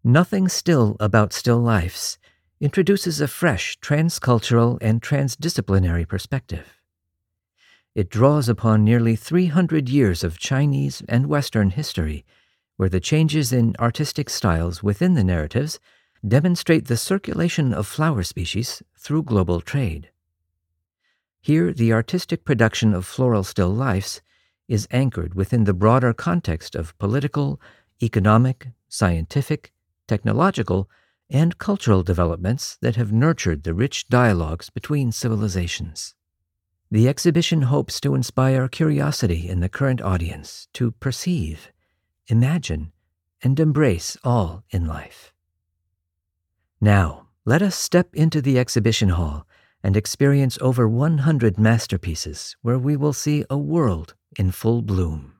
Nothing Still About Still Lifes introduces a fresh transcultural and transdisciplinary perspective. It draws upon nearly 300 years of Chinese and Western history, where the changes in artistic styles within the narratives demonstrate the circulation of flower species through global trade. Here, the artistic production of floral still lifes is anchored within the broader context of political, economic, scientific, technological, and cultural developments that have nurtured the rich dialogues between civilizations. The exhibition hopes to inspire curiosity in the current audience to perceive, imagine, and embrace all in life. Now, let us step into the exhibition hall and experience over 100 masterpieces where we will see a world in full bloom.